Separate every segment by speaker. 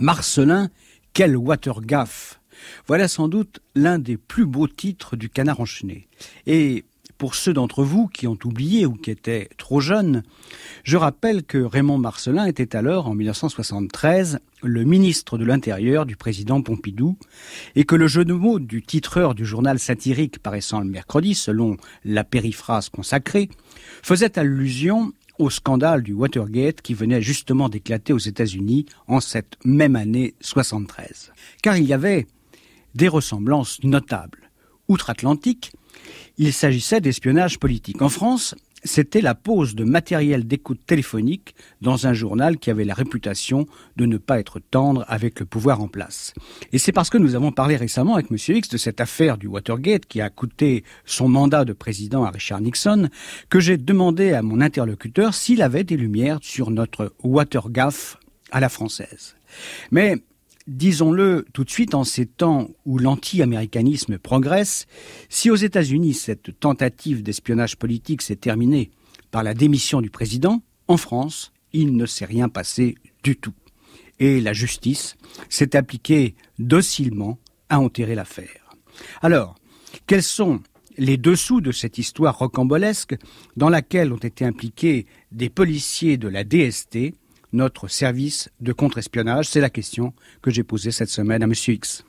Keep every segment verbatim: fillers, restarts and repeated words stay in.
Speaker 1: Marcellin, quel Watergaffe! Voilà sans doute l'un des plus beaux titres du Canard enchaîné. Et pour ceux d'entre vous qui ont oublié ou qui étaient trop jeunes, je rappelle que Raymond Marcellin était alors, en mille neuf cent soixante-treize, le ministre de l'Intérieur du président Pompidou, et que le jeu de mots du titreur du journal satirique paraissant le mercredi, selon la périphrase consacrée, faisait allusion au scandale du Watergate qui venait justement d'éclater aux États-Unis en cette même année soixante-treize. Car il y avait des ressemblances notables. Outre-Atlantique, il s'agissait d'espionnage politique. En France, c'était la pose de matériel d'écoute téléphonique dans un journal qui avait la réputation de ne pas être tendre avec le pouvoir en place. Et c'est parce que nous avons parlé récemment avec M. X de cette affaire du Watergate qui a coûté son mandat de président à Richard Nixon que j'ai demandé à mon interlocuteur s'il avait des lumières sur notre Watergaffe à la française. Mais disons-le tout de suite, en ces temps où l'anti-américanisme progresse, si aux États-Unis cette tentative d'espionnage politique s'est terminée par la démission du président, en France, il ne s'est rien passé du tout. Et la justice s'est appliquée docilement à enterrer l'affaire. Alors, quels sont les dessous de cette histoire rocambolesque dans laquelle ont été impliqués des policiers de la D S T, notre service de contre-espionnage? C'est la question que j'ai posée cette semaine à M. X.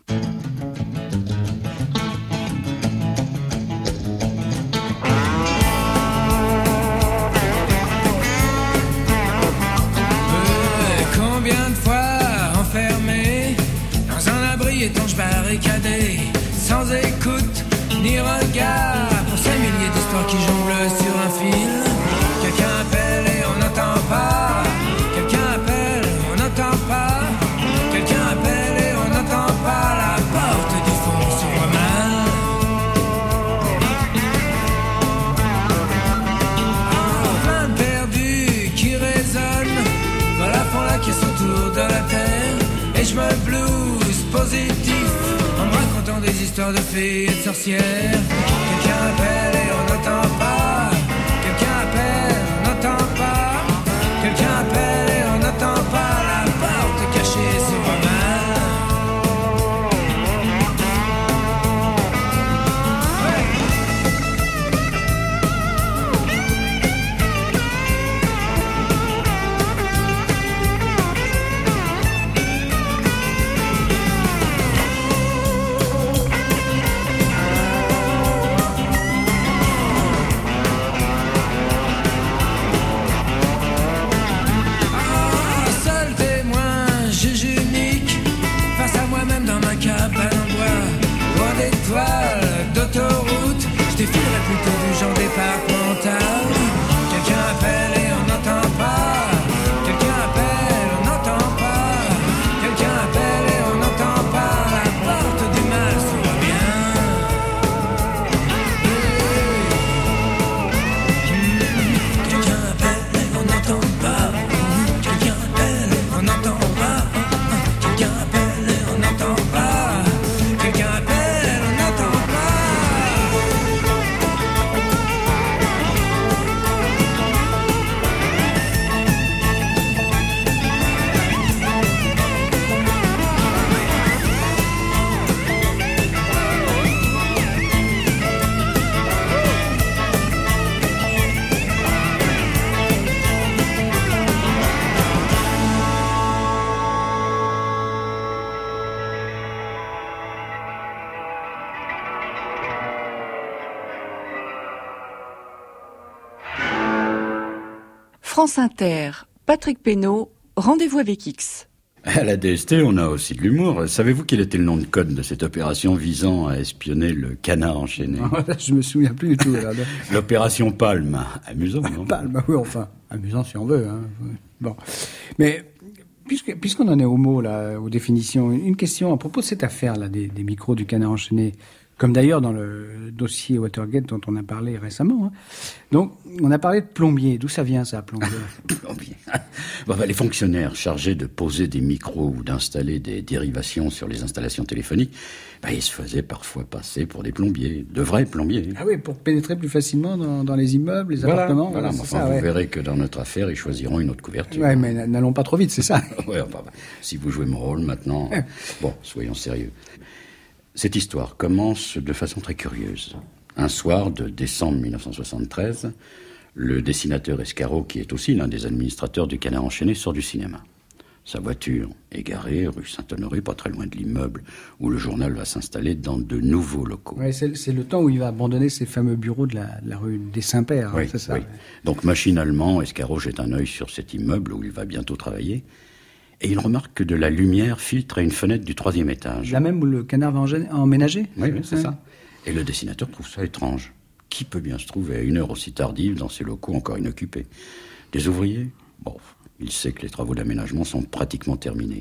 Speaker 2: Combien de fois enfermé dans un abri étanche barricadé, sans écoute ni regard, pour ces milliers d'histoires qui jonglent sur un fil. Quelqu'un appelle et on n'entend pas. Quelqu'un appelle, on n'entend pas. Quelqu'un appelle et on n'entend pas. La porte du fond s'ouvre mal. Oh, plein de perdus qui résonnent. Voilà font la caisse autour de la terre. Et je me blouse positif en me racontant des histoires de fées et de sorcières. Quelqu'un appelle et on n'entend pas. Quelqu'un appelle, on n'entend pas. Quelqu'un appelle et on n'entend pas. La porte cachée s'ouvre mal. D'autoroute, je défilerai plutôt du genre départemental. Quelqu'un appelle et on n'entend pas. Quelqu'un appelle, on n'entend pas. Quelqu'un appelle et on n'entend pas. La porte du mal s'ouvre bien. Quelqu'un appelle et on n'entend pas. Quelqu'un appelle et on n'entend pas. Quelqu'un appelle et on n'entend pas. Quelqu'un appelle.
Speaker 3: France Inter, Patrick Pénaud, rendez-vous avec X.
Speaker 4: À la D S T, on a aussi de l'humour. Savez-vous quel était le nom de code de cette opération visant à espionner le Canard enchaîné?
Speaker 1: Je me souviens plus du tout. Là.
Speaker 4: L'opération Palme. Amusant, non?
Speaker 1: Palme, oui, enfin, amusant si on veut. Hein. Bon, mais puisque, puisqu'on en est au mot, là, aux définitions, une question à propos de cette affaire-là, des, des micros du Canard enchaîné. Comme d'ailleurs dans le dossier Watergate dont on a parlé récemment. Hein. Donc, on a parlé de plombier. D'où ça vient, ça, plombier?
Speaker 4: Plombier. Bon, bah, les fonctionnaires chargés de poser des micros ou d'installer des dérivations sur les installations téléphoniques, bah, ils se faisaient parfois passer pour des plombiers, de vrais plombiers.
Speaker 1: Ah oui, pour pénétrer plus facilement dans, dans les immeubles, les
Speaker 4: voilà,
Speaker 1: appartements.
Speaker 4: Voilà,
Speaker 1: c'est
Speaker 4: enfin,
Speaker 1: ça,
Speaker 4: vous
Speaker 1: ouais.
Speaker 4: verrez que dans notre affaire, ils choisiront une autre couverture.
Speaker 1: Ouais, mais n'allons pas trop vite, c'est ça.
Speaker 4: Ouais, enfin, bah, si vous jouez mon rôle maintenant, bon, soyons sérieux. Cette histoire commence de façon très curieuse. Un soir de décembre mille neuf cent soixante-treize, le dessinateur Escarot, qui est aussi l'un des administrateurs du Canard enchaîné, sort du cinéma. Sa voiture est garée rue Saint-Honoré, pas très loin de l'immeuble où le journal va s'installer dans de nouveaux locaux.
Speaker 1: Ouais, c'est, c'est le temps où il va abandonner ses fameux bureaux de la, de la rue des Saints-Pères,
Speaker 4: Oui,
Speaker 1: hein, c'est ça.
Speaker 4: Oui. Donc machinalement, Escarot jette un œil sur cet immeuble où il va bientôt travailler et il remarque que de la lumière filtre à une fenêtre du troisième étage.
Speaker 1: Là même où le Canard va engé- emménager.
Speaker 4: Oui, oui, c'est
Speaker 1: Ouais.
Speaker 4: ça. Et le dessinateur trouve ça étrange. Qui peut bien se trouver à une heure aussi tardive dans ces locaux encore inoccupés? Des ouvriers? Bon, il sait que les travaux d'aménagement sont pratiquement terminés.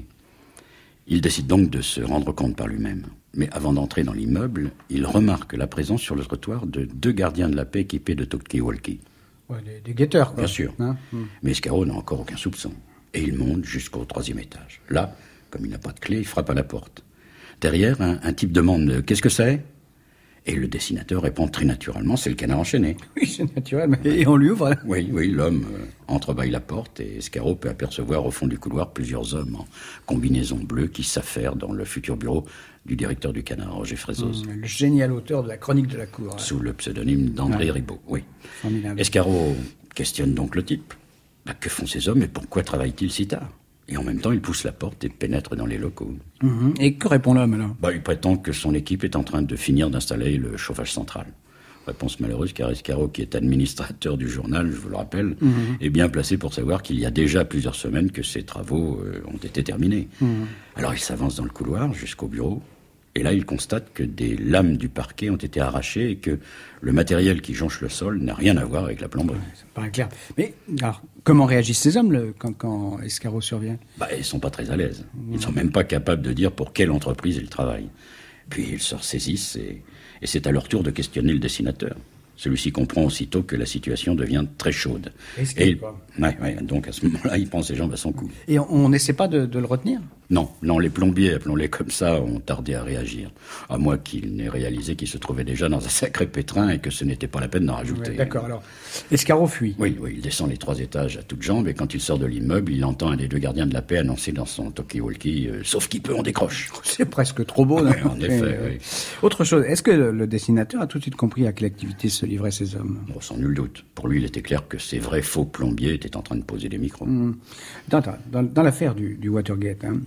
Speaker 4: Il décide donc de se rendre compte par lui-même. Mais avant d'entrer dans l'immeuble, il remarque la présence sur le trottoir de deux gardiens de la paix équipés de talkie-walkie.
Speaker 1: Ouais, des, des guetteurs, quoi.
Speaker 4: Bien sûr.
Speaker 1: Hein mm.
Speaker 4: Mais Escarot n'a encore aucun soupçon. Et il monte jusqu'au troisième étage. Là, comme il n'a pas de clé, il frappe à la porte. Derrière, un, un type demande « Qu'est-ce que c'est ?» Et le dessinateur répond très naturellement, c'est le Canard enchaîné.
Speaker 1: Oui, c'est naturel. Mais... Et on lui ouvre. Là.
Speaker 4: Oui, oui, l'homme euh, entrebâille la porte et Escarot peut apercevoir au fond du couloir plusieurs hommes en combinaison bleue qui s'affairent dans le futur bureau du directeur du Canard, Roger Frézoz.
Speaker 1: Mmh, le génial auteur de la chronique de la cour. Là.
Speaker 4: Sous le pseudonyme d'André
Speaker 1: Ouais.
Speaker 4: Ribot, oui.
Speaker 1: Formidable.
Speaker 4: Escarot questionne donc le type. Bah, que font ces hommes et pourquoi travaillent-ils si tard? Et en même temps, il pousse la porte et pénètre dans les locaux.
Speaker 1: Mmh. Et que répond l'homme alors?
Speaker 4: Bah, il prétend que son équipe est en train de finir d'installer le chauffage central. Réponse malheureuse, car Escarot, qui est administrateur du journal, je vous le rappelle, mmh. est bien placé pour savoir qu'il y a déjà plusieurs semaines que ces travaux euh, ont été terminés. Mmh. Alors il s'avance dans le couloir jusqu'au bureau, et là il constate que des lames du parquet ont été arrachées et que le matériel qui jonche le sol n'a rien à voir avec la plomberie.
Speaker 1: Ouais, ça me paraît clair. Mais alors, comment réagissent ces hommes le, quand, quand Escarot survient?
Speaker 4: Bah, ils sont pas très à l'aise. Ils sont même pas capables de dire pour quelle entreprise ils travaillent. Puis ils se ressaisissent et, et c'est à leur tour de questionner le dessinateur. Celui-ci comprend aussitôt que la situation devient très chaude.
Speaker 1: Et
Speaker 4: il, ouais, ouais, donc à ce moment-là, il prend ses jambes à son cou.
Speaker 1: Et on n'essaie pas de, de le retenir?
Speaker 4: Non, non, les plombiers, appelons-les comme ça, ont tardé à réagir. À moins qu'ils n'aient réalisé qu'ils se trouvaient déjà dans un sacré pétrin et que ce n'était pas la peine d'en rajouter.
Speaker 1: Ouais, d'accord, alors, Escarot fuit.
Speaker 4: Oui, oui, il descend les trois étages à toutes jambes et quand il sort de l'immeuble, il entend un des deux gardiens de la paix annoncer dans son talkie-walkie euh, « Sauf qui peut, on décroche ».
Speaker 1: C'est presque trop beau.
Speaker 4: Ouais, en effet,
Speaker 1: euh,
Speaker 4: oui.
Speaker 1: Autre chose, est-ce que le, le dessinateur a tout de suite compris à quelle activité se livraient ces hommes?
Speaker 4: Bon, sans nul doute. Pour lui, il était clair que ces vrais faux plombiers étaient en train de poser des micros.
Speaker 1: Mmh. Dans, dans, dans l'affaire du, du Watergate, hein,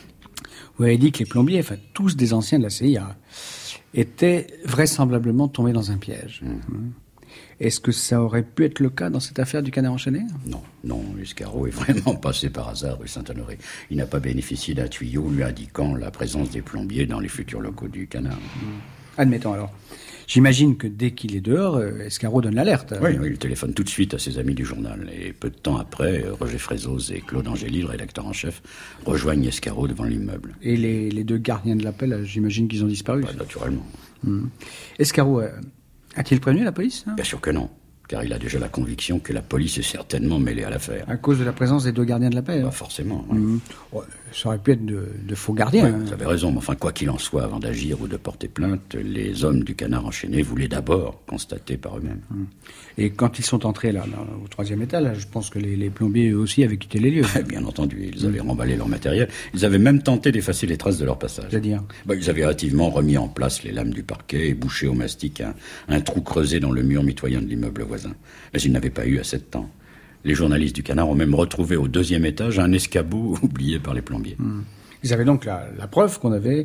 Speaker 1: vous avez dit que les plombiers, enfin tous des anciens de la C I A, étaient vraisemblablement tombés dans un piège. Mmh. Mmh. Est-ce que ça aurait pu être le cas dans cette affaire du Canard enchaîné?
Speaker 4: Non, non, Escarot est vraiment passé par hasard rue Saint-Honoré. Il n'a pas bénéficié d'un tuyau lui indiquant la présence des plombiers dans les futurs locaux du Canard.
Speaker 1: Mmh. Admettons alors. J'imagine que dès qu'il est dehors, euh, Escarot donne l'alerte.
Speaker 4: Oui, oui, il téléphone tout de suite à ses amis du journal. Et peu de temps après, Roger Frézoz et Claude Angély, le rédacteur en chef, rejoignent Escarot devant l'immeuble.
Speaker 1: Et les, les deux gardiens de la paix, là, j'imagine qu'ils ont disparu.
Speaker 4: Bah, naturellement.
Speaker 1: Mmh. Escarot, euh, a-t-il prévenu la police, hein?
Speaker 4: Bien sûr que non, car il a déjà la conviction que la police est certainement mêlée à l'affaire.
Speaker 1: À cause de la présence des deux gardiens de la paix?
Speaker 4: Bah,
Speaker 1: hein.
Speaker 4: forcément. Oui.
Speaker 1: Mmh. Ouais, ça aurait pu être de, de faux gardiens.
Speaker 4: Ouais,
Speaker 1: hein.
Speaker 4: vous avez raison, mais enfin, quoi qu'il en soit, avant d'agir ou de porter plainte, les hommes du Canard enchaîné voulaient d'abord constater par eux-mêmes.
Speaker 1: Mmh. Et quand ils sont entrés là, là au troisième étage, là, je pense que les, les plombiers eux aussi avaient quitté les lieux.
Speaker 4: Bien entendu, ils avaient mmh. remballé leur matériel. Ils avaient même tenté d'effacer les traces de leur passage.
Speaker 1: C'est-à-dire
Speaker 4: bah, ils avaient hâtivement remis en place les lames du parquet et bouché au mastic un, un trou creusé dans le mur mitoyen de l'immeuble voisin. Mais ils n'avaient pas eu assez de temps. Les journalistes du Canard ont même retrouvé au deuxième étage un escabeau oublié par les plombiers.
Speaker 1: Mmh. Ils avaient donc la, la preuve qu'on avait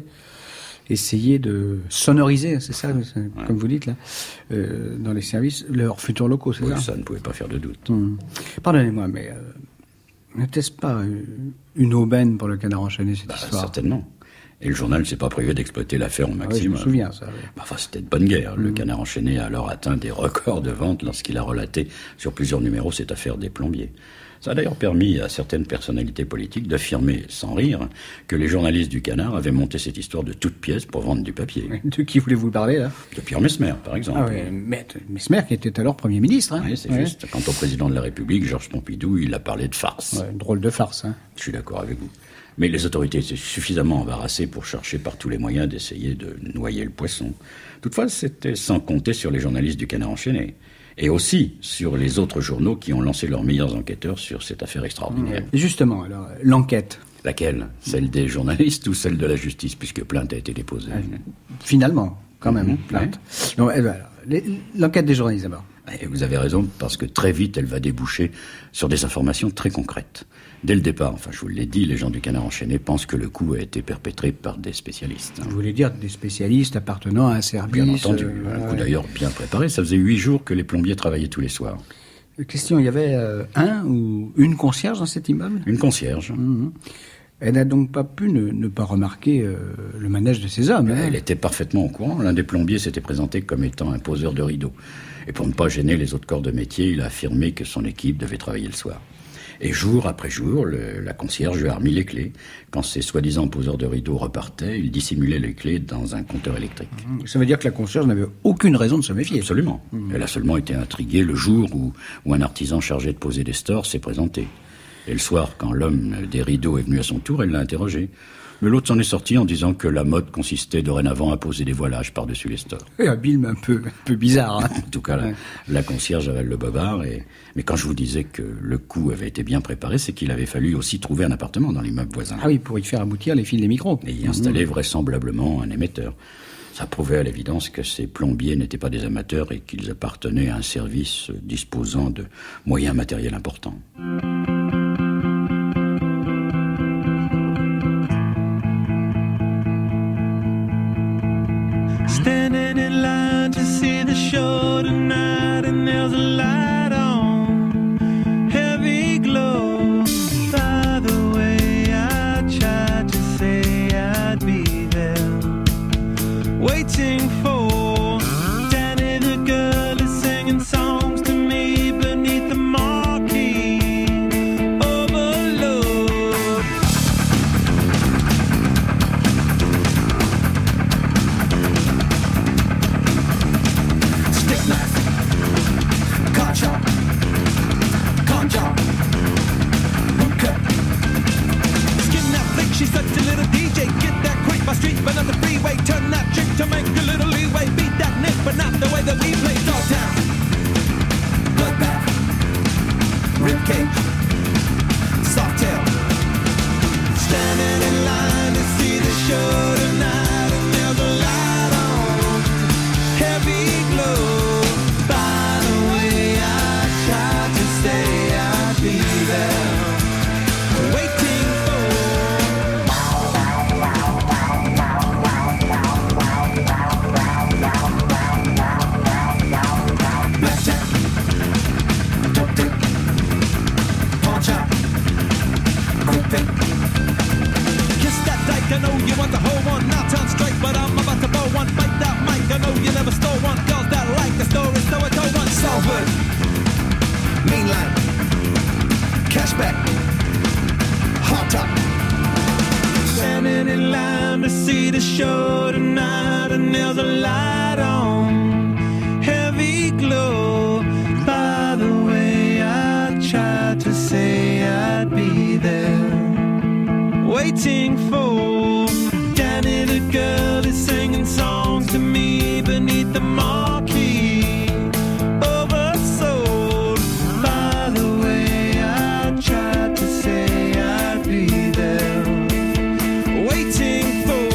Speaker 1: essayé de sonoriser, c'est ça, c'est, ouais. comme vous dites là, euh, dans les services, leurs futurs locaux, c'est
Speaker 4: oui,
Speaker 1: ça?
Speaker 4: Ça ne pouvait pas faire de doute.
Speaker 1: Mmh. Pardonnez-moi, mais euh, n'était-ce pas une aubaine pour le Canard enchaîné, cette
Speaker 4: bah,
Speaker 1: histoire?
Speaker 4: Certainement. Et le journal ne s'est pas privé d'exploiter l'affaire au maximum.
Speaker 1: Oui, je me souviens, ça. Oui.
Speaker 4: Enfin, c'était de bonne guerre. Mmh. Le Canard enchaîné a alors atteint des records de vente lorsqu'il a relaté sur plusieurs numéros cette affaire des plombiers. Ça a d'ailleurs permis à certaines personnalités politiques d'affirmer, sans rire, que les journalistes du Canard avaient monté cette histoire de toutes pièces pour vendre du papier.
Speaker 1: De qui voulez-vous parler, là ?
Speaker 4: De Pierre Messmer, par exemple.
Speaker 1: Ah oui, Messmer qui était alors Premier ministre. Hein.
Speaker 4: Oui, c'est
Speaker 1: ouais.
Speaker 4: juste. Quant au président de la République, Georges Pompidou, il a parlé de farce.
Speaker 1: Ouais, une drôle de farce. Hein.
Speaker 4: Je suis d'accord avec vous. Mais les autorités étaient suffisamment embarrassées pour chercher par tous les moyens d'essayer de noyer le poisson. Toutefois, c'était sans compter sur les journalistes du Canard enchaîné. Et aussi sur les autres journaux qui ont lancé leurs meilleurs enquêteurs sur cette affaire extraordinaire.
Speaker 1: Et justement, alors, l'enquête.
Speaker 4: Laquelle ? Celle des journalistes ou celle de la justice, puisque plainte a été déposée ?
Speaker 1: euh, Finalement, quand même, mmh, plainte. Ouais. Donc, eh ben, alors, les, l'enquête des journalistes d'abord.
Speaker 4: Et vous avez raison, parce que très vite, elle va déboucher sur des informations très concrètes. Dès le départ, enfin je vous l'ai dit, les gens du Canard enchaîné pensent que le coup a été perpétré par des spécialistes.
Speaker 1: Vous voulez dire des spécialistes appartenant à un service.
Speaker 4: Bien entendu,
Speaker 1: euh,
Speaker 4: un
Speaker 1: ouais.
Speaker 4: coup d'ailleurs bien préparé. Ça faisait huit jours que les plombiers travaillaient tous les soirs.
Speaker 1: Question, il y avait euh, un ou une concierge dans cet immeuble ?
Speaker 4: Une concierge.
Speaker 1: Mmh. Elle n'a donc pas pu ne, ne pas remarquer euh, le manège de ces hommes. Hein.
Speaker 4: Elle était parfaitement au courant. L'un des plombiers s'était présenté comme étant un poseur de rideaux. Et pour ne pas gêner les autres corps de métier, il a affirmé que son équipe devait travailler le soir. Et jour après jour, le, la concierge lui a remis les clés. Quand ces soi-disant poseurs de rideaux repartaient, il dissimulait les clés dans un compteur électrique.
Speaker 1: Ça veut dire que la concierge n'avait aucune raison de se méfier.
Speaker 4: Absolument. Mmh. Elle a seulement été intriguée le jour où, où un artisan chargé de poser des stores s'est présenté. Et le soir, quand l'homme des rideaux est venu à son tour, elle l'a interrogé. Mais l'autre s'en est sorti en disant que la mode consistait dorénavant à poser des voilages par-dessus les stores.
Speaker 1: Et habile, mais un peu, un peu bizarre. Hein.
Speaker 4: En tout cas, la,
Speaker 1: ouais.
Speaker 4: la concierge avait le bobard. Et... Mais quand je vous disais que le coup avait été bien préparé, c'est qu'il avait fallu aussi trouver un appartement dans l'immeuble voisin.
Speaker 1: Ah oui, pour y faire aboutir les fils des micros.
Speaker 4: Et y installer mmh. vraisemblablement un émetteur. Ça prouvait à l'évidence que ces plombiers n'étaient pas des amateurs et qu'ils appartenaient à un service disposant de moyens matériels importants.
Speaker 2: Standing in line to see the show tonight, and there's a light on, heavy glow. By the way, I tried to say I'd be there, waiting for Danny the girl is singing songs to me beneath the marquee. Overload. She's such a little D J, get that quick, my street, but on the freeway, turn that trick to make a little leeway, beat that nick, but not the way that we play. Dogtown, bloodbath, ribcage, softail, standing in line to see the show tonight, and there's a light on, heavy glow. By the way, I tried to say I'd be there, waiting for. I know you want the whole one, now turn straight, but I'm about to blow one. Bite that mic, I know you never stole one. Girls that like the story, so I told one. Salford, Mainline, Cashback, Hot Top. Standing in line to see the show tonight, and there's a light on, heavy glow. By the way, I tried to say I'd be there, waiting for Danny the girl is singing songs to me beneath the marquee. Oversold. By the way, I tried to say I'd be there, waiting for.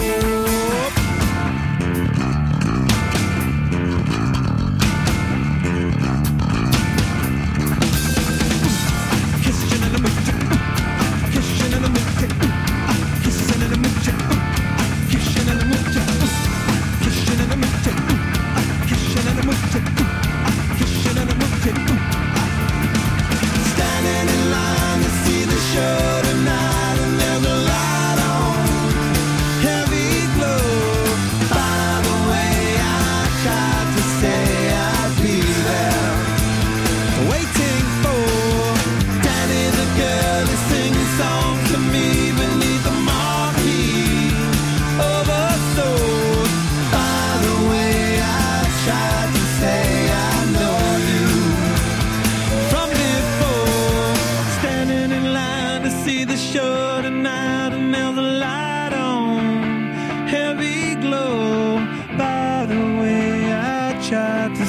Speaker 2: Kissing in the mood, kissing in the mood. Kissing in the mood, kissing in the mood, kissing in the mood,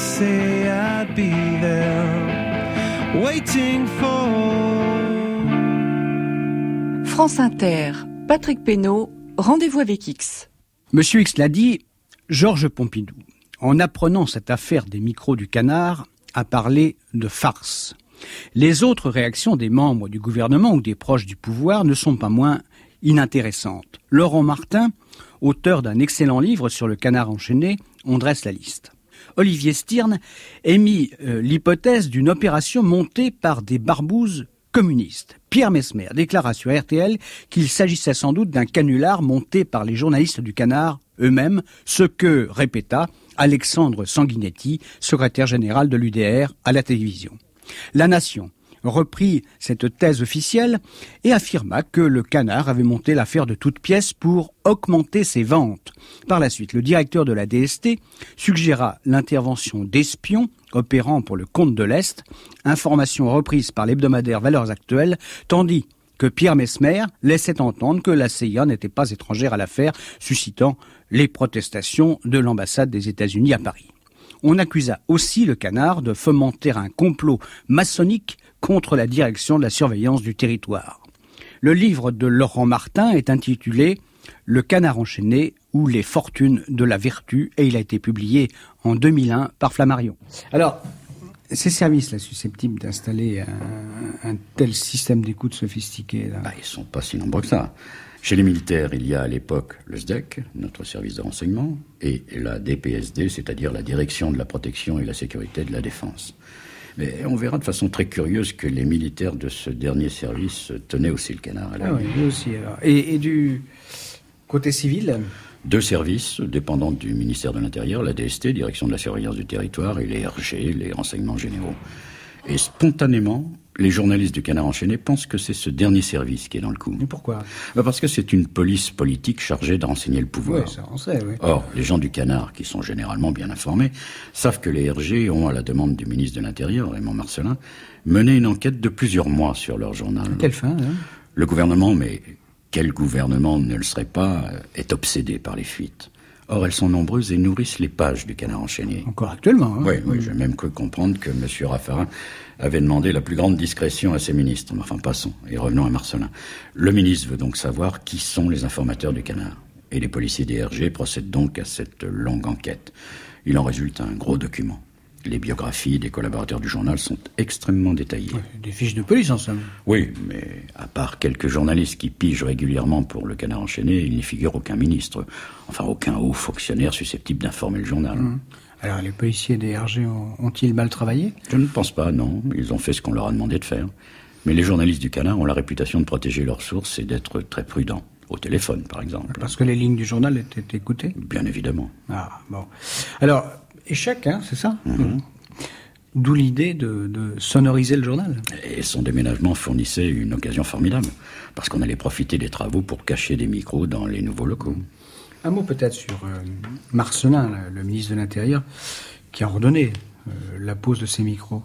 Speaker 2: say I'd be there, waiting for.
Speaker 3: France Inter, Patrick Pénaud, rendez-vous avec X.
Speaker 1: Monsieur X l'a dit, Georges Pompidou, en apprenant cette affaire des micros du Canard, a parlé de farce. Les autres réactions des membres du gouvernement ou des proches du pouvoir ne sont pas moins inintéressantes. Laurent Martin, auteur d'un excellent livre sur le canard enchaîné, on dresse la liste. Olivier Stirn émit euh, l'hypothèse d'une opération montée par des barbouzes communistes. Pierre Messmer déclara sur R T L qu'il s'agissait sans doute d'un canular monté par les journalistes du Canard eux-mêmes, ce que répéta Alexandre Sanguinetti, secrétaire général de l'U D R à la télévision. La Nation reprit cette thèse officielle et affirma que le Canard avait monté l'affaire de toutes pièces pour augmenter ses ventes. Par la suite, le directeur de la D S T suggéra l'intervention d'espions opérant pour le compte de l'Est, information reprise par l'hebdomadaire Valeurs Actuelles, tandis que Pierre Messmer laissait entendre que la C I A n'était pas étrangère à l'affaire, suscitant les protestations de l'ambassade des États-Unis à Paris. On accusa aussi le Canard de fomenter un complot maçonnique contre la direction de la surveillance du territoire. Le livre de Laurent Martin est intitulé « Le Canard enchaîné ou les fortunes de la vertu » et il a été publié en deux mille un par Flammarion. Alors, ces services-là susceptibles d'installer un, un tel système d'écoute sophistiqué là.
Speaker 4: Bah, ils ne sont pas si nombreux que ça. Chez les militaires, il y a à l'époque le S D E C, notre service de renseignement, et la D P S D, c'est-à-dire la Direction de la protection et la sécurité de la défense. Mais on verra de façon très curieuse que les militaires de ce dernier service tenaient aussi le Canard à la
Speaker 1: Ah oui, lui aussi alors. Et, et du côté civil ?
Speaker 4: Deux services dépendants du ministère de l'Intérieur, la D S T, Direction de la surveillance du territoire, et les R G, les renseignements généraux. Et spontanément, les journalistes du Canard enchaîné pensent que c'est ce dernier service qui est dans le coup.
Speaker 1: Mais pourquoi ?
Speaker 4: Bah parce que c'est une police politique chargée de renseigner le pouvoir.
Speaker 1: Oui, ça on sait, oui.
Speaker 4: Or, les gens du Canard, qui sont généralement bien informés, savent que les R G ont, à la demande du ministre de l'Intérieur, Raymond Marcellin, mené une enquête de plusieurs mois sur leur journal.
Speaker 1: À quelle fin, hein ?
Speaker 4: Le gouvernement, mais quel gouvernement ne le serait pas, est obsédé par les fuites. Or, elles sont nombreuses et nourrissent les pages du Canard enchaîné.
Speaker 1: Encore actuellement, hein ?
Speaker 4: Oui, oui, j'ai même cru comprendre que M. Raffarin avait demandé la plus grande discrétion à ses ministres. Mais enfin, passons, et revenons à Marcellin. Le ministre veut donc savoir qui sont les informateurs du Canard. Et les policiers des R G procèdent donc à cette longue enquête. Il en résulte un gros document. Les biographies des collaborateurs du journal sont extrêmement détaillées.
Speaker 1: Oui, des fiches de police, en somme.
Speaker 4: Oui, mais à part quelques journalistes qui pigent régulièrement pour le Canard enchaîné, il n'y figure aucun ministre, enfin aucun haut fonctionnaire susceptible d'informer le journal.
Speaker 1: Mmh. Alors, les policiers des R G ont, ont-ils mal travaillé ?
Speaker 4: Je ne pense pas, non. Ils ont fait ce qu'on leur a demandé de faire. Mais les journalistes du Canard ont la réputation de protéger leurs sources et d'être très prudents. Au téléphone, par exemple.
Speaker 1: Parce que les lignes du journal étaient écoutées ?
Speaker 4: Bien évidemment.
Speaker 1: Ah, bon. Alors, échec, hein, c'est ça ?
Speaker 4: Mmh.
Speaker 1: D'où l'idée de, de sonoriser le journal.
Speaker 4: Et son déménagement fournissait une occasion formidable, parce qu'on allait profiter des travaux pour cacher des micros dans les nouveaux locaux.
Speaker 1: Un mot peut-être sur euh, Marcellin, le ministre de l'Intérieur, qui a ordonné euh, la pose de ces micros.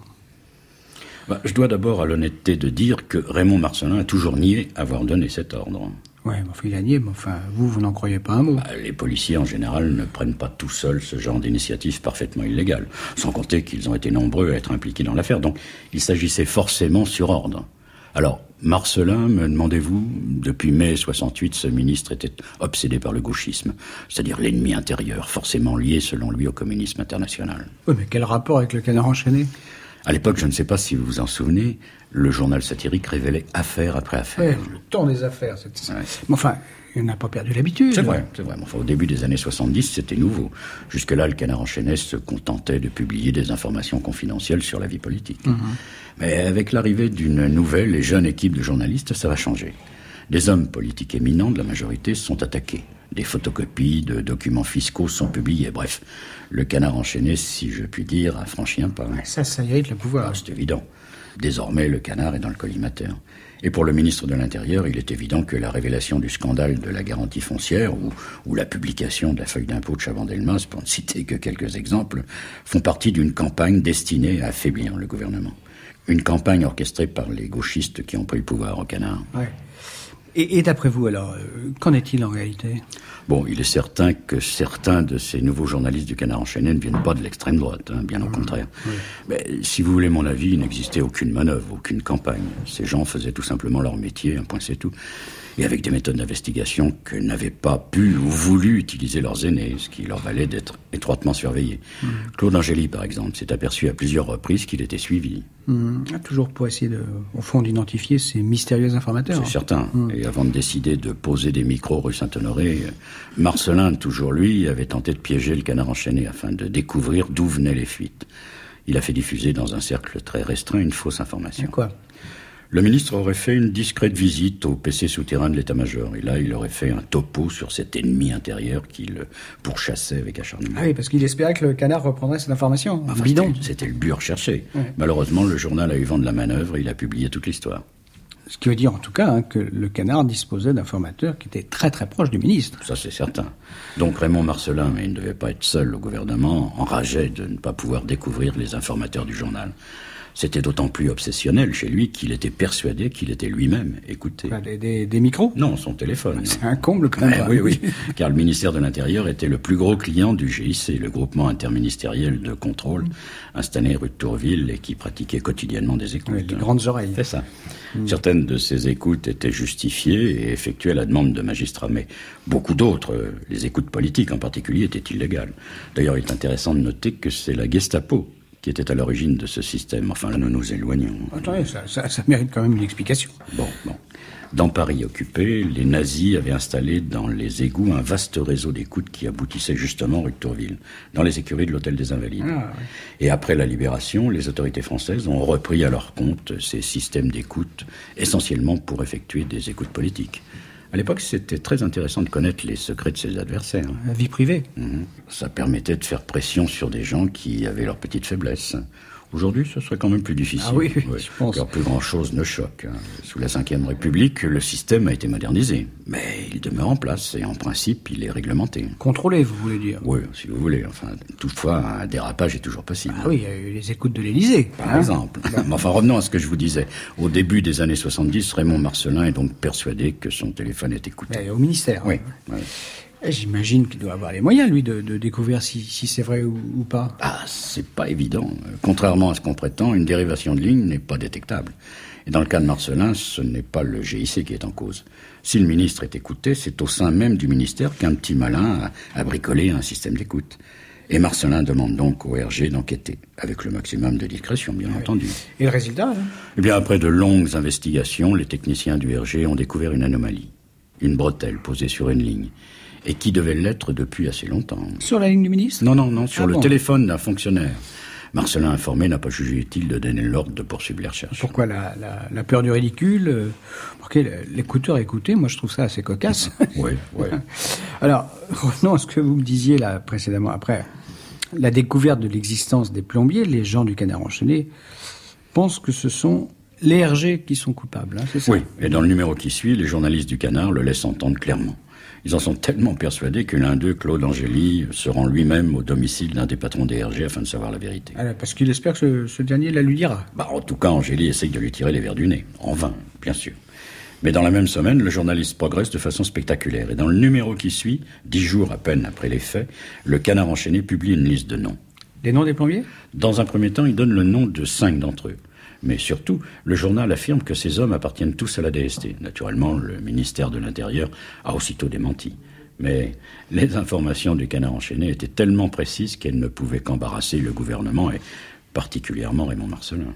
Speaker 4: Bah, je dois d'abord à l'honnêteté de dire que Raymond Marcellin a toujours nié avoir donné cet ordre.
Speaker 1: Oui, mais enfin, il a nié, mais enfin, vous, vous n'en croyez pas un mot.
Speaker 4: Bah, les policiers, en général, ne prennent pas tout seuls ce genre d'initiative parfaitement illégale, sans compter qu'ils ont été nombreux à être impliqués dans l'affaire, donc il s'agissait forcément sur ordre. Alors, Marcellin, me demandez-vous, depuis mai soixante-huit, ce ministre était obsédé par le gauchisme, c'est-à-dire l'ennemi intérieur, forcément lié, selon lui, au communisme international.
Speaker 1: Oui, mais quel rapport avec le Canard enchaîné ?
Speaker 4: À l'époque, je ne sais pas si vous vous en souvenez, le journal satirique révélait affaire après affaire.
Speaker 1: Oui, le temps des affaires, c'est ça.
Speaker 4: Ouais.
Speaker 1: Mais enfin, il n'a pas perdu l'habitude.
Speaker 4: C'est vrai, c'est vrai. Mais enfin, au début des années soixante-dix, c'était nouveau. Jusque-là, le Canard enchaîné se contentait de publier des informations confidentielles sur la vie politique. Mm-hmm. Mais avec l'arrivée d'une nouvelle et jeune équipe de journalistes, ça va changer. Des hommes politiques éminents de la majorité sont attaqués. Des photocopies de documents fiscaux sont publiées. Bref, le Canard enchaîné, si je puis dire, a franchi un pas.
Speaker 1: Ça, ça irrite le pouvoir.
Speaker 4: Ah, c'est évident. Désormais, le Canard est dans le collimateur. Et pour le ministre de l'Intérieur, il est évident que la révélation du scandale de la garantie foncière ou, ou la publication de la feuille d'impôt de Chaban-Delmas, pour ne citer que quelques exemples, font partie d'une campagne destinée à affaiblir le gouvernement. Une campagne orchestrée par les gauchistes qui ont pris le pouvoir au Canard.
Speaker 1: Ouais. Et, et d'après vous, alors, euh, qu'en est-il en réalité ?
Speaker 4: Bon, il est certain que certains de ces nouveaux journalistes du Canard enchaîné ne viennent pas de l'extrême droite, hein, bien au mmh, contraire. Oui. Mais si vous voulez mon avis, il n'existait aucune manœuvre, aucune campagne. Ces gens faisaient tout simplement leur métier, un point c'est tout. Et avec des méthodes d'investigation que n'avaient pas pu ou voulu utiliser leurs aînés, ce qui leur valait d'être étroitement surveillés. Mmh. Claude Angély, par exemple, s'est aperçu à plusieurs reprises qu'il était suivi.
Speaker 1: Mmh. Toujours pour essayer, de, au fond, d'identifier ces mystérieux informateurs.
Speaker 4: C'est certain. Mmh. Et avant de décider de poser des micros rue Saint-Honoré, Marcelin, toujours lui, avait tenté de piéger le Canard enchaîné afin de découvrir d'où venaient les fuites. Il a fait diffuser dans un cercle très restreint une fausse information.
Speaker 1: Et quoi ?
Speaker 4: Le ministre aurait fait une discrète visite au P C souterrain de l'état-major. Et là, il aurait fait un topo sur cet ennemi intérieur qu'il pourchassait avec acharnement.
Speaker 1: Ah oui, parce qu'il espérait que le Canard reprendrait cette information.
Speaker 4: Enfin, bidon. C'était, c'était le but recherché. Ouais. Malheureusement, le journal a eu vent de la manœuvre et il a publié toute l'histoire.
Speaker 1: Ce qui veut dire en tout cas hein, que le Canard disposait d'informateurs qui étaient très très proches du ministre.
Speaker 4: Ça c'est certain. Donc Raymond Marcelin, mais il ne devait pas être seul au gouvernement, enrageait de ne pas pouvoir découvrir les informateurs du journal. C'était d'autant plus obsessionnel chez lui qu'il était persuadé qu'il était lui-même écouté.
Speaker 1: Bah, des, des, des micros ?
Speaker 4: Non, son téléphone.
Speaker 1: C'est un comble quand même.
Speaker 4: Ouais, oui, oui, car le ministère de l'Intérieur était le plus gros client du G I C, le groupement interministériel de contrôle, mmh. installé rue de Tourville et qui pratiquait quotidiennement des écoutes.
Speaker 1: Oui, les grandes oreilles.
Speaker 4: C'est ça. Mmh. Certaines de ces écoutes étaient justifiées et effectuées à la demande de magistrats, mais beaucoup d'autres, les écoutes politiques en particulier, étaient illégales. D'ailleurs, il est intéressant de noter que c'est la Gestapo qui était à l'origine de ce système. Enfin, là, nous nous éloignons.
Speaker 1: Attendez, ça, ça, ça mérite quand même une explication.
Speaker 4: Bon, bon. Dans Paris occupé, les nazis avaient installé dans les égouts un vaste réseau d'écoutes qui aboutissait justement rue de Tourville, dans les écuries de l'Hôtel des Invalides. Ah, oui. Et après la Libération, les autorités françaises ont repris à leur compte ces systèmes d'écoute, essentiellement pour effectuer des écoutes politiques. À l'époque, c'était très intéressant de connaître les secrets de ses adversaires.
Speaker 1: La vie privée.
Speaker 4: Mmh. Ça permettait de faire pression sur des gens qui avaient leurs petites faiblesses. Aujourd'hui, ce serait quand même plus difficile.
Speaker 1: Ah oui, oui, ouais. je pense.
Speaker 4: Car plus grand-chose ne choque. Sous la cinquième République, le système a été modernisé. Mais il demeure en place et en principe, il est réglementé.
Speaker 1: Contrôlé, vous voulez dire ?
Speaker 4: Oui, si vous voulez. Enfin, toutefois, un dérapage est toujours possible.
Speaker 1: Ah oui, il y a eu les écoutes de l'Élysée.
Speaker 4: Par hein exemple. Mais enfin, revenons à ce que je vous disais. Au début des années soixante-dix, Raymond Marcelin est donc persuadé que son téléphone est écouté.
Speaker 1: Et au ministère.
Speaker 4: Oui, oui.
Speaker 1: J'imagine qu'il doit avoir les moyens, lui, de, de découvrir si, si c'est vrai ou, ou pas.
Speaker 4: Ah, c'est pas évident. Contrairement à ce qu'on prétend, une dérivation de ligne n'est pas détectable. Et dans le cas de Marcelin, ce n'est pas le G I C qui est en cause. Si le ministre est écouté, c'est au sein même du ministère qu'un petit malin a, a bricolé un système d'écoute. Et Marcelin demande donc au R G d'enquêter, avec le maximum de discrétion, bien oui. entendu.
Speaker 1: Et le résultat là ?
Speaker 4: Eh bien, après de longues investigations, les techniciens du R G ont découvert une anomalie. Une bretelle posée sur une ligne. Et qui devait l'être depuis assez longtemps.
Speaker 1: Sur la ligne du ministre ?
Speaker 4: Non, non, non, sur
Speaker 1: ah
Speaker 4: le
Speaker 1: bon.
Speaker 4: téléphone d'un fonctionnaire. Marcelin informé n'a pas jugé utile de donner l'ordre de poursuivre les recherches.
Speaker 1: Pourquoi la, la, la peur du ridicule euh, okay, l'écouteur écouté, moi je trouve ça assez cocasse.
Speaker 4: Oui, oui.
Speaker 1: Alors, revenons à ce que vous me disiez là précédemment. Après la découverte de l'existence des plombiers, les gens du Canard enchaîné pensent que ce sont les R G qui sont coupables, hein, c'est ça ?
Speaker 4: Oui, et dans le numéro qui suit, les journalistes du Canard le laissent entendre clairement. Ils en sont tellement persuadés que l'un d'eux, Claude Angély, se rend lui-même au domicile d'un des patrons des R G afin de savoir la vérité.
Speaker 1: Alors, parce qu'il espère que ce, ce dernier la lui dira.
Speaker 4: Bah, en tout cas, Angély essaye de lui tirer les vers du nez. En vain, bien sûr. Mais dans la même semaine, le journaliste progresse de façon spectaculaire. Et dans le numéro qui suit, dix jours à peine après les faits, le Canard enchaîné publie une liste de noms.
Speaker 1: Des noms des plombiers ?
Speaker 4: Dans un premier temps, il donne le nom de cinq d'entre eux. Mais surtout, le journal affirme que ces hommes appartiennent tous à la D S T. Naturellement, le ministère de l'Intérieur a aussitôt démenti. Mais les informations du Canard enchaîné étaient tellement précises qu'elles ne pouvaient qu'embarrasser le gouvernement et particulièrement Raymond Marcelin.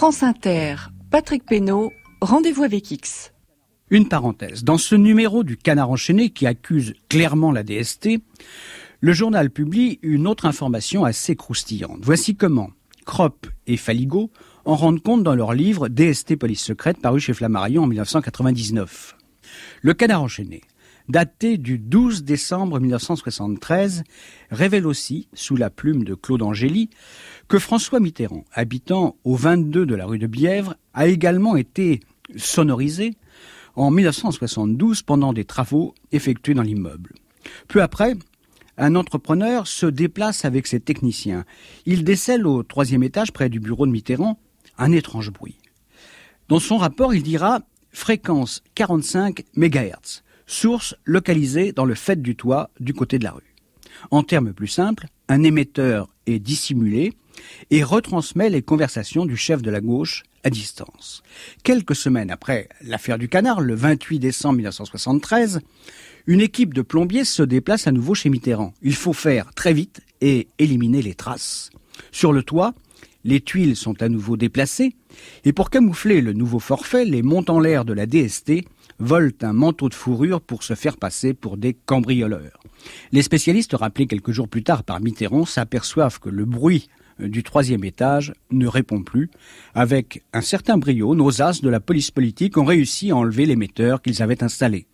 Speaker 3: France Inter, Patrick Pénaud, rendez-vous avec X.
Speaker 1: Une parenthèse. Dans ce numéro du Canard enchaîné qui accuse clairement la D S T, le journal publie une autre information assez croustillante. Voici comment Kropp et Faligot en rendent compte dans leur livre D S T Police secrète paru chez Flammarion en dix-neuf cent quatre-vingt-dix-neuf. Le Canard enchaîné, daté du douze décembre mille neuf cent soixante-treize, révèle aussi, sous la plume de Claude Angély, que François Mitterrand, habitant au vingt-deux de la rue de Bièvre, a également été sonorisé en mille neuf cent soixante-douze pendant des travaux effectués dans l'immeuble. Peu après, un entrepreneur se déplace avec ses techniciens. Il décèle au troisième étage, près du bureau de Mitterrand, un étrange bruit. Dans son rapport, il dira « fréquence quarante-cinq mégahertz ». Source localisée dans le faîte du toit du côté de la rue. En termes plus simples, un émetteur est dissimulé et retransmet les conversations du chef de la gauche à distance. Quelques semaines après l'affaire du Canard, le vingt-huit décembre mille neuf cent soixante-treize, une équipe de plombiers se déplace à nouveau chez Mitterrand. Il faut faire très vite et éliminer les traces. Sur le toit, les tuiles sont à nouveau déplacées et pour camoufler le nouveau forfait, les montants en l'air de la D S T volent un manteau de fourrure pour se faire passer pour des cambrioleurs. Les spécialistes, rappelés quelques jours plus tard par Mitterrand, s'aperçoivent que le bruit du troisième étage ne répond plus. Avec un certain brio, nos as de la police politique ont réussi à enlever l'émetteur qu'ils avaient installé.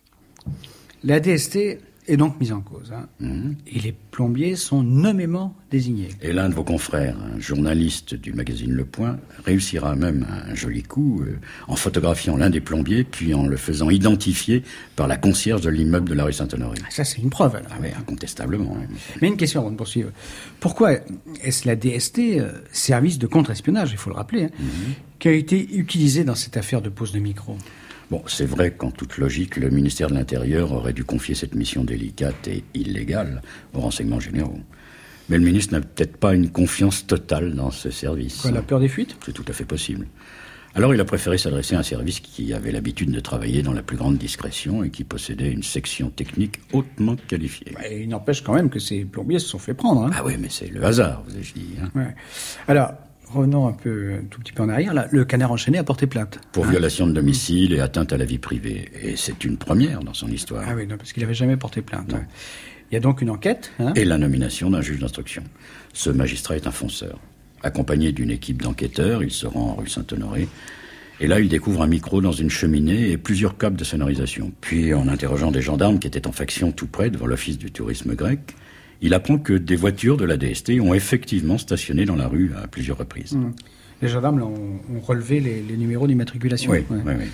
Speaker 1: La D S T est donc mise en cause. Hein. Mmh. Et les plombiers sont nommément désignés.
Speaker 4: Et l'un de vos confrères, un journaliste du magazine Le Point, réussira même un joli coup euh, en photographiant l'un des plombiers, puis en le faisant identifier par la concierge de l'immeuble de la rue Saint-Honoré.
Speaker 1: Ça, c'est une preuve. Alors.
Speaker 4: Ah oui, incontestablement. Oui.
Speaker 1: Mais une question avant de poursuivre. Pourquoi est-ce la D S T, euh, service de contre-espionnage, il faut le rappeler, hein, mmh. qui a été utilisé dans cette affaire de pose de micro ?
Speaker 4: Bon, c'est vrai qu'en toute logique, le ministère de l'Intérieur aurait dû confier cette mission délicate et illégale aux renseignements généraux. Mais le ministre n'a peut-être pas une confiance totale dans ce service.
Speaker 1: Quoi, la peur des fuites ?
Speaker 4: C'est tout à fait possible. Alors il a préféré s'adresser à un service qui avait l'habitude de travailler dans la plus grande discrétion et qui possédait une section technique hautement qualifiée.
Speaker 1: Bah, il n'empêche quand même que ces plombiers se sont fait prendre. Hein.
Speaker 4: Ah oui, mais c'est le hasard, vous ai-je dit. Hein.
Speaker 1: Ouais. Alors... Revenons un peu, un tout petit peu en arrière. Là, le Canard enchaîné a porté plainte.
Speaker 4: Pour hein violation de domicile et atteinte à la vie privée. Et c'est une première dans son histoire.
Speaker 1: Ah oui, non, parce qu'il n'avait jamais porté plainte. Ouais. Il y a donc une enquête. Hein
Speaker 4: et la nomination d'un juge d'instruction. Ce magistrat est un fonceur. Accompagné d'une équipe d'enquêteurs, il se rend en rue Saint-Honoré. Et là, il découvre un micro dans une cheminée et plusieurs câbles de sonorisation. Puis, en interrogeant des gendarmes qui étaient en faction tout près devant l'office du tourisme grec, il apprend que des voitures de la D S T ont effectivement stationné dans la rue à plusieurs reprises. Mmh.
Speaker 1: Les gendarmes là, ont, ont relevé les, les numéros d'immatriculation.
Speaker 4: Oui, ouais. oui, oui.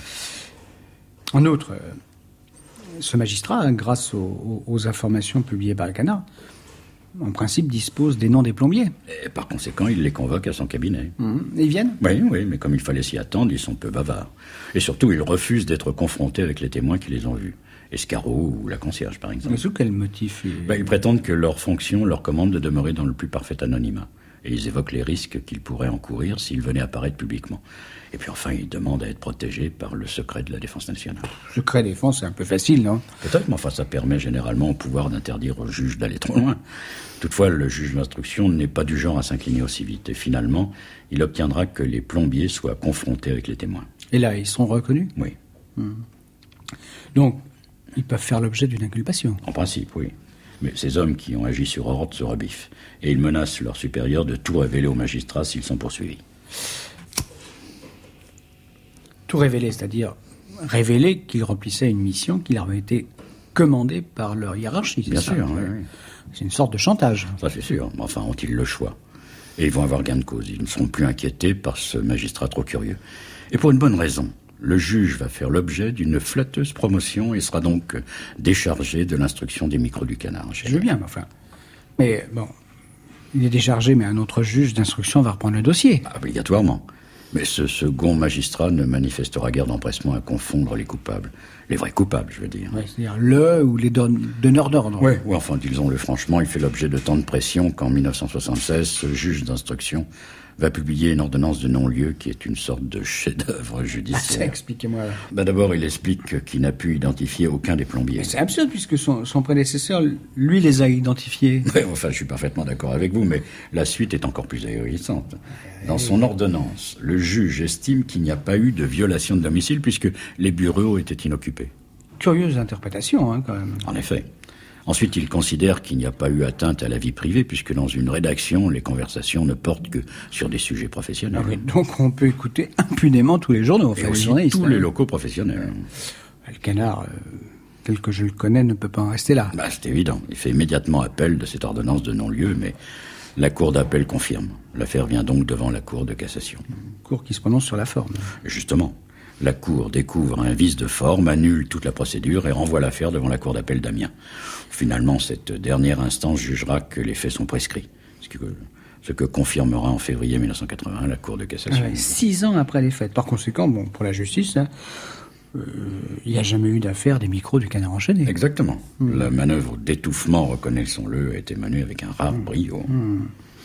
Speaker 1: En outre, ce magistrat, hein, grâce aux, aux informations publiées par le Canard, en principe dispose des noms des plombiers.
Speaker 4: Et par conséquent, il les convoque à son cabinet.
Speaker 1: Mmh. Et ils viennent ?
Speaker 4: Oui, oui, mais comme il fallait s'y attendre, ils sont peu bavards. Et surtout, ils refusent d'être confrontés avec les témoins qui les ont vus. Escarot ou la concierge, par exemple.
Speaker 1: Mais sous quel motif il...
Speaker 4: ben, Ils prétendent que leur fonction leur commande de demeurer dans le plus parfait anonymat. Et ils évoquent les risques qu'ils pourraient encourir s'ils venaient apparaître publiquement. Et puis enfin, ils demandent à être protégés par le secret de la défense nationale.
Speaker 1: Secret défense, c'est un peu facile, non ?
Speaker 4: Peut-être, mais enfin, ça permet généralement au pouvoir d'interdire au juge d'aller trop loin. Toutefois, le juge d'instruction n'est pas du genre à s'incliner aussi vite. Et finalement, il obtiendra que les plombiers soient confrontés avec les témoins.
Speaker 1: Et là, ils seront reconnus ?
Speaker 4: Oui.
Speaker 1: Hum. Donc, ils peuvent faire l'objet d'une inculpation.
Speaker 4: En principe, oui. Mais ces hommes qui ont agi sur ordre se rebiffent. Et ils menacent leurs supérieurs de tout révéler aux magistrats s'ils sont poursuivis.
Speaker 1: Tout révéler, c'est-à-dire révéler qu'ils remplissaient une mission qui leur avait été commandée par leur hiérarchie.
Speaker 4: Bien sûr, oui, oui.
Speaker 1: C'est une sorte de chantage.
Speaker 4: Ça, c'est sûr. Mais enfin, ont-ils le choix ? Et ils vont avoir gain de cause. Ils ne seront plus inquiétés par ce magistrat trop curieux. Et pour une bonne raison. Le juge va faire l'objet d'une flatteuse promotion et sera donc déchargé de l'instruction des micros du Canard.
Speaker 1: Je veux bien, mais enfin... Mais bon, il est déchargé, mais un autre juge d'instruction va reprendre le dossier.
Speaker 4: Obligatoirement. Mais ce second magistrat ne manifestera guère d'empressement à confondre les coupables. Les vrais coupables, je veux dire.
Speaker 1: Ouais, c'est-à-dire le ou les don- donneurs d'ordre.
Speaker 4: Oui, ouais, enfin, disons-le franchement, il fait l'objet de tant de pression qu'en mille neuf cent soixante-seize, ce juge d'instruction va publier une ordonnance de non-lieu qui est une sorte de chef-d'œuvre judiciaire.
Speaker 1: Ah, expliquez-moi.
Speaker 4: Ben d'abord, il explique qu'il n'a pu identifier aucun des plombiers.
Speaker 1: Mais c'est absurde puisque son, son prédécesseur, lui, les a identifiés.
Speaker 4: Ouais, enfin, je suis parfaitement d'accord avec vous, mais la suite est encore plus ahurissante. Dans son ordonnance, le juge estime qu'il n'y a pas eu de violation de domicile puisque les bureaux étaient inoccupés.
Speaker 1: Curieuse interprétation, hein, quand même.
Speaker 4: En effet. Ensuite, il considère qu'il n'y a pas eu atteinte à la vie privée, puisque dans une rédaction, les conversations ne portent que sur des sujets professionnels.
Speaker 1: Ah oui, donc on peut écouter impunément tous les journaux, enfin,
Speaker 4: et aussi
Speaker 1: les journalistes,
Speaker 4: tous
Speaker 1: hein.
Speaker 4: les locaux professionnels.
Speaker 1: Le Canard, euh, tel que je le connais, ne peut pas en rester là.
Speaker 4: Bah, c'est évident. Il fait immédiatement appel de cette ordonnance de non-lieu, mais la Cour d'appel confirme. L'affaire vient donc devant la Cour de cassation.
Speaker 1: Cour qui se prononce sur la forme.
Speaker 4: Justement. La Cour découvre un vice de forme, annule toute la procédure et renvoie l'affaire devant la Cour d'appel d'Amiens. Finalement, cette dernière instance jugera que les faits sont prescrits, ce que, ce que confirmera en février mille neuf cent quatre-vingt-un la Cour de cassation.
Speaker 1: Ah ouais, six ans après les faits. Par conséquent, bon, pour la justice, hein, euh, il n'y a jamais eu d'affaire des micros du Canard enchaîné.
Speaker 4: Exactement. Mmh. La manœuvre d'étouffement, reconnaissons-le, a été menée avec un rare mmh. brio.
Speaker 1: Mmh.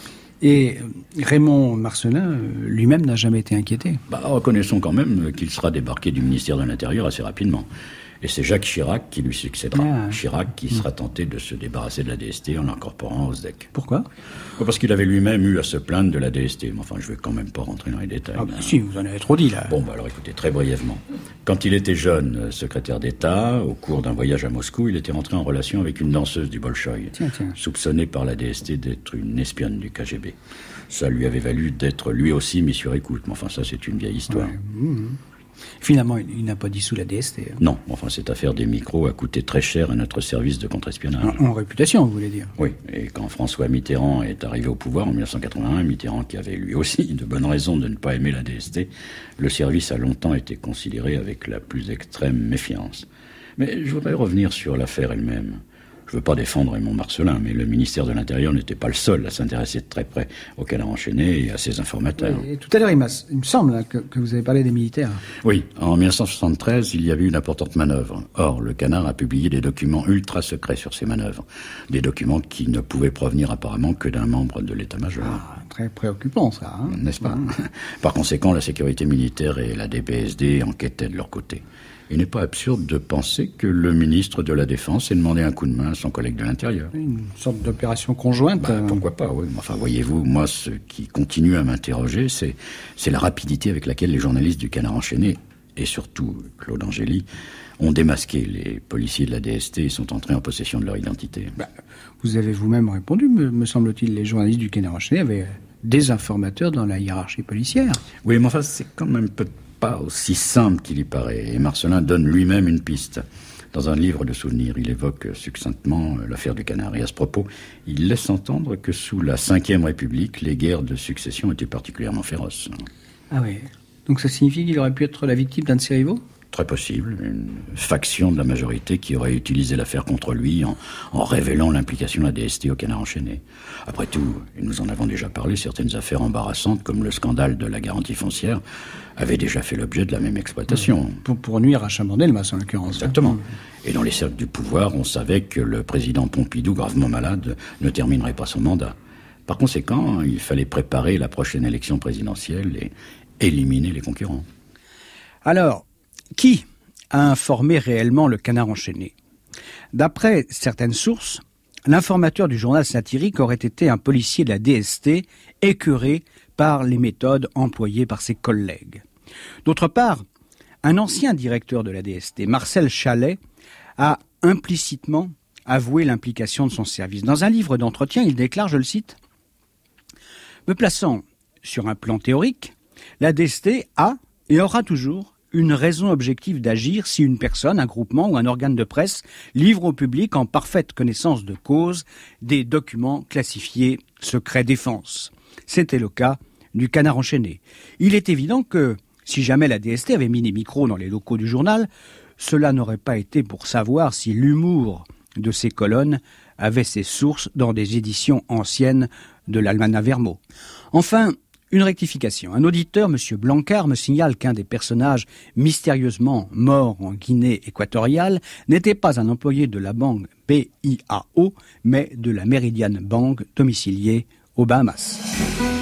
Speaker 1: Et Raymond Marcellin, lui-même, n'a jamais été inquiété.
Speaker 4: Bah, reconnaissons quand même qu'il sera débarqué du ministère de l'Intérieur assez rapidement. Et c'est Jacques Chirac qui lui succédera. Ah. Chirac qui mmh. sera tenté de se débarrasser de la D S T en l'incorporant au S D E C.
Speaker 1: Pourquoi ?
Speaker 4: Parce qu'il avait lui-même eu à se plaindre de la D S T. Mais enfin, je ne vais quand même pas rentrer dans les détails.
Speaker 1: Ah bah si, vous en avez trop dit, là.
Speaker 4: Bon, bah alors écoutez, très brièvement. Quand il était jeune secrétaire d'État, au cours d'un voyage à Moscou, il était rentré en relation avec une danseuse du Bolchoï, tiens, tiens. soupçonnée par la D S T d'être une espionne du K G B. Ça lui avait valu d'être lui aussi mis sur écoute. Mais enfin, ça, c'est une vieille histoire.
Speaker 1: Ouais. Mmh. Finalement, il n'a pas dissous la D S T. Hein.
Speaker 4: Non, enfin, cette affaire des micros a coûté très cher à notre service de contre-espionnage.
Speaker 1: En, en réputation, vous voulez dire ?
Speaker 4: Oui, et quand François Mitterrand est arrivé au pouvoir en mille neuf cent quatre-vingt-un, Mitterrand qui avait lui aussi de bonnes raisons de ne pas aimer la D S T, le service a longtemps été considéré avec la plus extrême méfiance. Mais je voudrais revenir sur l'affaire elle-même. Je ne veux pas défendre Raymond Marcellin, mais le ministère de l'Intérieur n'était pas le seul à s'intéresser de très près au Canard enchaîné et à ses informateurs.
Speaker 1: Et tout à l'heure, il, il me semble là, que, que vous avez parlé des militaires.
Speaker 4: Oui, en mille neuf cent soixante-treize, il y avait une importante manœuvre. Or, le Canard a publié des documents ultra secrets sur ces manœuvres. Des documents qui ne pouvaient provenir apparemment que d'un membre de l'état-major.
Speaker 1: Ah, très préoccupant, ça. Hein,
Speaker 4: n'est-ce pas ?
Speaker 1: mmh.
Speaker 4: Par conséquent, la sécurité militaire et la D P S D enquêtaient de leur côté. Il n'est pas absurde de penser que le ministre de la Défense ait demandé un coup de main à son collègue de l'Intérieur.
Speaker 1: Une sorte d'opération conjointe.
Speaker 4: Bah, pourquoi pas, oui. Enfin, voyez-vous, moi, ce qui continue à m'interroger, c'est, c'est la rapidité avec laquelle les journalistes du Canard enchaîné, et surtout Claude Angély, ont démasqué les policiers de la D S T et sont entrés en possession de leur identité.
Speaker 1: Bah, vous avez vous-même répondu, me, me semble-t-il, les journalistes du Canard enchaîné avaient des informateurs dans la hiérarchie policière.
Speaker 4: Oui, mais enfin, c'est quand même peut pas aussi simple qu'il y paraît. Et Marcellin donne lui-même une piste. Dans un livre de souvenirs, il évoque succinctement l'affaire du Canard. Et à ce propos, il laisse entendre que sous la Cinquième République, les guerres de succession étaient particulièrement féroces.
Speaker 1: Ah oui. Donc ça signifie qu'il aurait pu être la victime d'un de ses rivaux ?
Speaker 4: Très possible. Une faction de la majorité qui aurait utilisé l'affaire contre lui en, en révélant l'implication de la D S T au Canard enchaîné. Après tout, et nous en avons déjà parlé, certaines affaires embarrassantes, comme le scandale de la garantie foncière, avaient déjà fait l'objet de la même exploitation.
Speaker 1: Pour, pour nuire à Chaban-Delmas, en l'occurrence.
Speaker 4: Exactement. Et dans les cercles du pouvoir, on savait que le président Pompidou, gravement malade, ne terminerait pas son mandat. Par conséquent, il fallait préparer la prochaine élection présidentielle et éliminer les concurrents.
Speaker 1: Alors, qui a informé réellement le Canard enchaîné ? D'après certaines sources, l'informateur du journal satirique aurait été un policier de la D S T écœuré par les méthodes employées par ses collègues. D'autre part, un ancien directeur de la D S T, Marcel Chalet, a implicitement avoué l'implication de son service. Dans un livre d'entretien, il déclare, je le cite, « Me plaçant sur un plan théorique, la D S T a et aura toujours une raison objective d'agir si une personne, un groupement ou un organe de presse livre au public en parfaite connaissance de cause des documents classifiés secret défense. C'était le cas du Canard enchaîné. Il est évident que si jamais la D S T avait mis des micros dans les locaux du journal, cela n'aurait pas été pour savoir si l'humour de ces colonnes avait ses sources dans des éditions anciennes de l'Almanach Vermo. Enfin, une rectification. Un auditeur, M. Blancard, me signale qu'un des personnages mystérieusement morts en Guinée équatoriale n'était pas un employé de la banque B I A O, mais de la Meridian Bank domiciliée aux Bahamas.